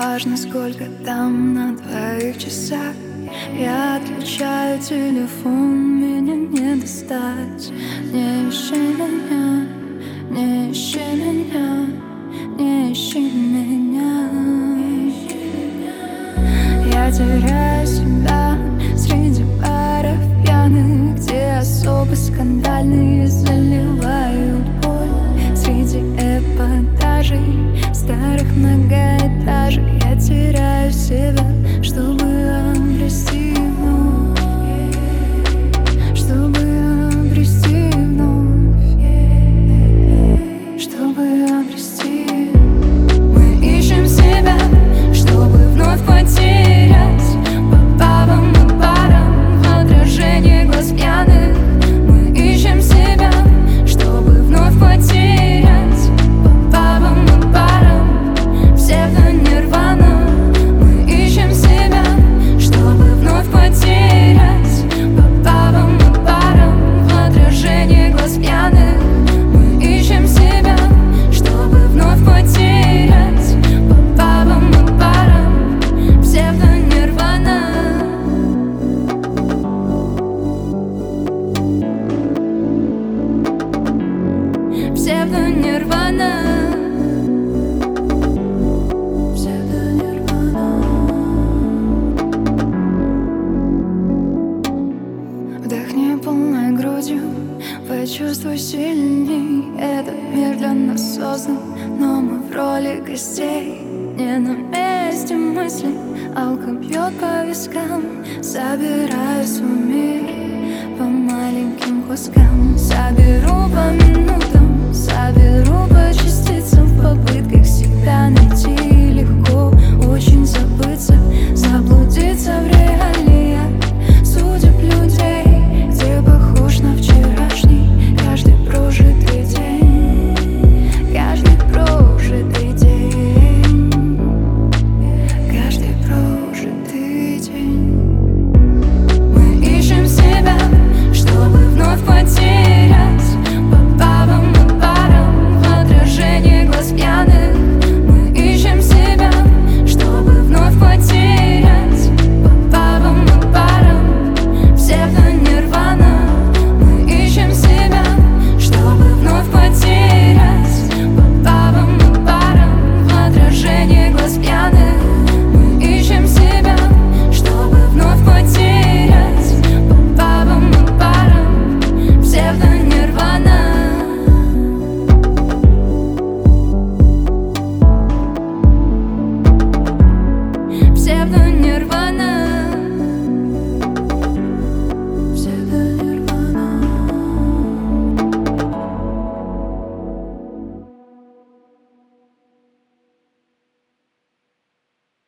важно, сколько там на твоих часах. Я отключаю телефон, меня не достать. Не ищи меня, не ищи меня, не ищи меня. Я теряю себя среди баров пьяных, где особо скандальные заливают боль. Среди эпатажей старых многоэтажек я теряю себя, чтобы обрести вновь, чтобы обрести вновь, чтобы обрести. Мы ищем себя, чтобы вновь потерять по пабам и барам в отражении глаз пьяных. Мы ищем себя, чтобы вновь потерять по пабам и барам псевдонирвана. Мы ищем себя, чтобы вновь потерять по пабам и барам в отражении глаз пьяных. Мы ищем себя, чтобы вновь потерять по пабам и барам псевдонирвана. Псевдонирвана. Вдохни полной грудью, почувствуй сильней. Этот мир для нас создан, но мы в роли гостей. Не на месте мысли, алка бьет по вискам. Собираю свой мир по маленьким кускам. Соберу по минутам, соберу